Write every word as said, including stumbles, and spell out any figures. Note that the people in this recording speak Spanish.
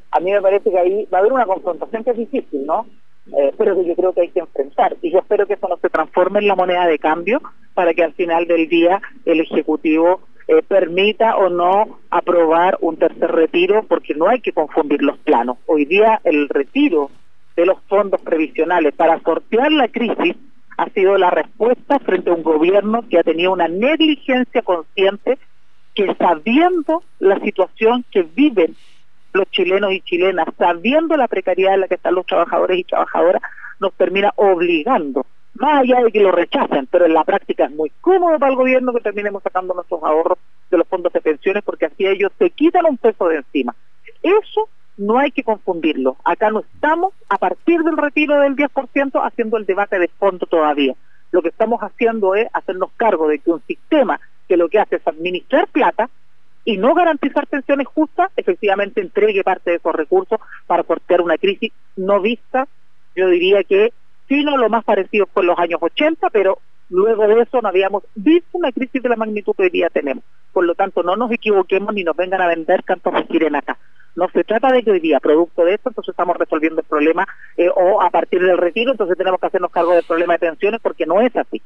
a mí me parece que ahí va a haber una confrontación que es difícil, ¿no? Eh, pero que yo creo que hay que enfrentar, y yo espero que eso no se transforme en la moneda de cambio para que al final del día el Ejecutivo eh, permita o no aprobar un tercer retiro, porque no hay que confundir los planos. Hoy día el retiro de los fondos previsionales para sortear la crisis ha sido la respuesta frente a un gobierno que ha tenido una negligencia consciente, que sabiendo la situación que viven los chilenos y chilenas, sabiendo la precariedad en la que están los trabajadores y trabajadoras, nos termina obligando, más allá de que lo rechacen, pero en la práctica es muy cómodo para el gobierno que terminemos sacando nuestros ahorros de los fondos de pensiones, porque así ellos se quitan un peso de encima. Eso no hay que confundirlo. Acá no estamos, a partir del retiro del diez por ciento, haciendo el debate de fondo todavía. Lo que estamos haciendo es hacernos cargo de que un sistema que lo que hace es administrar plata y no garantizar pensiones justas, efectivamente entregue parte de esos recursos para sortear una crisis no vista. Yo diría que sí, no lo más parecido fue en los años ochenta, pero luego de eso no habíamos visto una crisis de la magnitud que hoy día tenemos. Por lo tanto, no nos equivoquemos ni nos vengan a vender cantos de sirena acá. No se trata de que hoy día, producto de esto, entonces estamos resolviendo el problema, eh, o a partir del retiro, entonces tenemos que hacernos cargo del problema de pensiones, porque no es así.